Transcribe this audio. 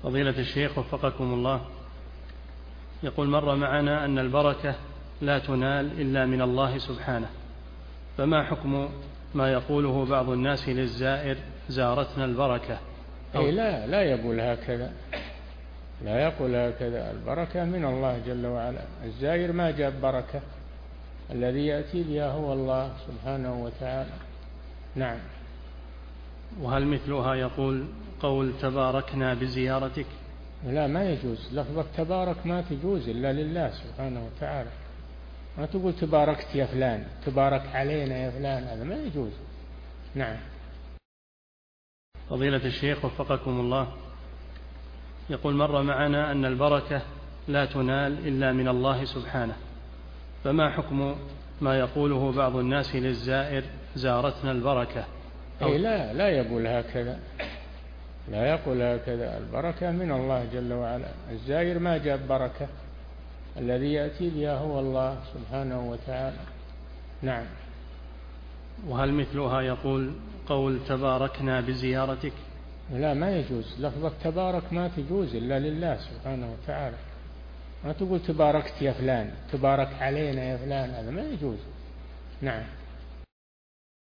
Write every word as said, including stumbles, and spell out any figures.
فضيلة الشيخ وفقكم الله، يقول مر معنا أن البركة لا تنال إلا من الله سبحانه، فما حكم ما يقوله بعض الناس للزائر زارتنا البركة؟ أي لا لا يقول هكذا، لا يقول هكذا، البركة من الله جل وعلا، الزائر ما جاب بركة، الذي يأتي بها هو الله سبحانه وتعالى. نعم. وهل مثلها يقول قول تباركنا بزيارتك؟ لا، ما يجوز، لفظة تبارك ما تجوز إلا لله سبحانه وتعالى، ما تقول تباركت يا فلان، تبارك علينا يا فلان، هذا ما يجوز. نعم. فضيلة الشيخ وفقكم الله، يقول مر معنا أن البركة لا تنال إلا من الله سبحانه، فما حكم ما يقوله بعض الناس للزائر زارتنا البركة؟ أي لا لا يقول هكذا، لا يقول هكذا، البركة من الله جل وعلا، الزائر ما جاب بركة، الذي يأتي بها هو الله سبحانه وتعالى. نعم. وهل مثلها يقول قول تباركنا بزيارتك؟ لا، ما يجوز، لفظة تبارك ما تجوز إلا لله سبحانه وتعالى، ما تقول تباركت يا فلان، تبارك علينا يا فلان، هذا ما يجوز. نعم.